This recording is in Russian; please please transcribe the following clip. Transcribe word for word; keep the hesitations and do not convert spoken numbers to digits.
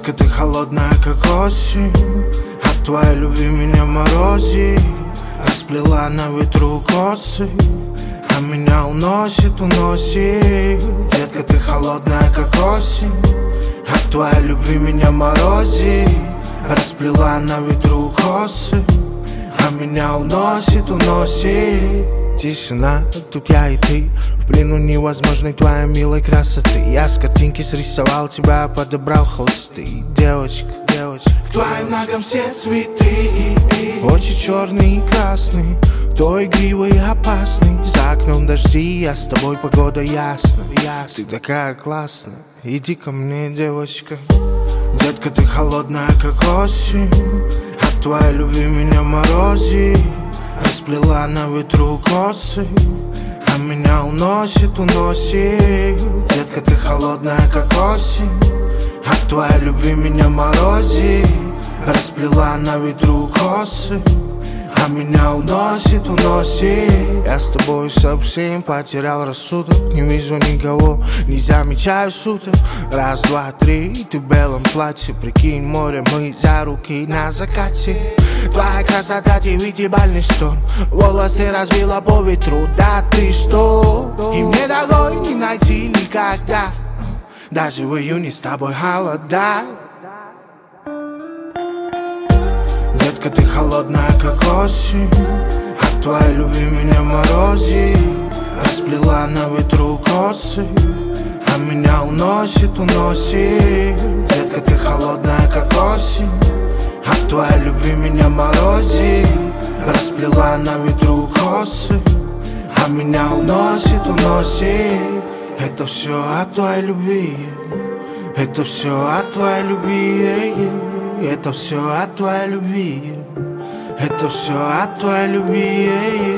Детка, ты холодная, как осень, от твоей любви меня морозит. Расплела на ветру косы, а меня уносит, уносит. Детка, ты холодная, как осень, от твоей любви меня морозит. Расплела на ветру косы, а меня уносит, уносит. Тишина, тут я и ты, в плену невозможной твоей милой красоты. Я с картинки срисовал тебя, подобрал холсты. Девочка, девочка, к твоим ногам все цветы, очи черные и красные, то игривый и опасный. За окном дожди, я с тобой, погода ясна, ясна. Ты такая классная, иди ко мне, девочка. Детка, ты холодная, как осень, от твоей любви меня морозит. Расплела на ветру косы, а меня уносит, уносит. Детка, ты холодная, как осень, от твоей любви меня морозит. Расплела на ветру косы, а меня уносит, уносит. Я с тобой совсем потерял рассудок, не вижу никого, не замечаю суток. Раз, два, три, ты в белом платье, прикинь, море, мы за руки на закате. Твоя красота девятибалльный шторм, волосы разбила по ветру, да ты что? И мне такой не найти никогда, даже в июне с тобой холода. Детка, ты холодная, как осень, от твоей любви меня морозит. Расплела на ветру косы, а меня уносит, уносит. Детка, ты холодная, как осень, от твоей любви меня морозит. Расплела на ветру косы, а меня уносит, уносит. Это все от твоей любви, это все от твоей любви. Это все от твоей любви, это все от твоей любви.